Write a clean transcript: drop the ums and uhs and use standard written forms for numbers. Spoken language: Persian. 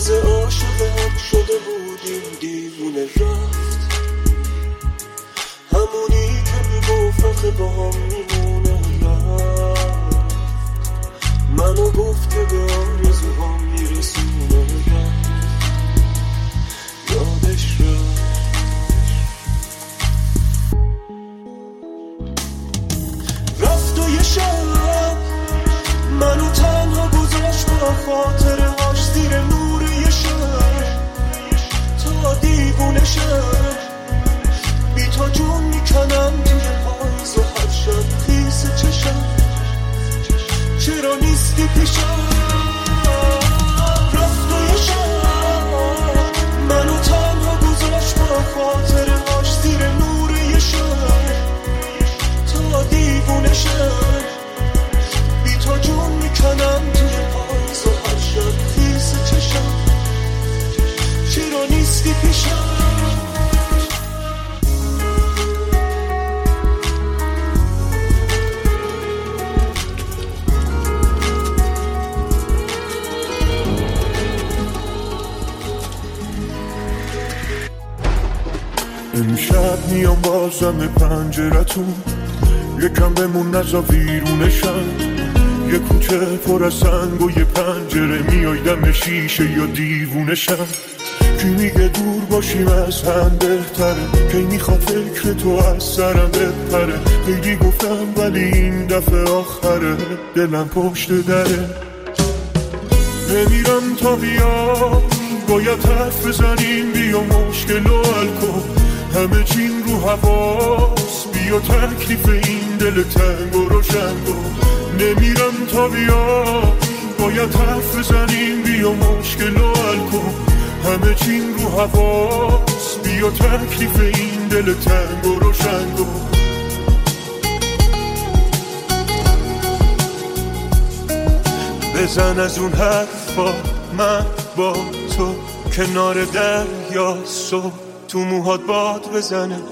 تازه عاشق هم شده بودیم دیوونه رفت، همونی که میگفت آخه با هم میمونه رفت، منو گفت که به آرزوهام میرسونه رفت، یادش رفت و یه شب منو تنها گذاشت با خاطره هاش زیر نور یه شب تا دیوونه شب، بی تا جون میکنم توی پاییز و هر شب خیس چشم چرا نیستی پیشم. رفت و یه شب منو تنها گذاشت با خاطره هاش زیر نور یه شب تا دیوونه شب، بی تا جون میکنم توی پاییز و هر شب خیس چشم چرا نیستی پیشم. امشب میام بازم پنجرتون، یکم بمون نزا ویرونشم، یه کوچه پر از سنگ و یه پنجره، میای دم شیشه یا دیوونشم. کی میگه دور باشیم از هم بهتره، کی میخواد فکر تو از سرم بپره، خیلی گفتم ولی این دفعه آخره، دلم پشت دره. نمیرم تا بیا باید حرف بزنیم، بیا مشکل و حل کن، همه چیم رو حواس، بیا تکلیف این دل تنگ و روشن کن. نمیرم تا بیا باید حرف بزنیم، بیا مشکل و حل کن، همه چیم رو حواس، بیا تکلیف این دل تنگ و روشن کن. بزن از اون حرفا من با تو کنار دریا، صبح تو موهات باد بزنه،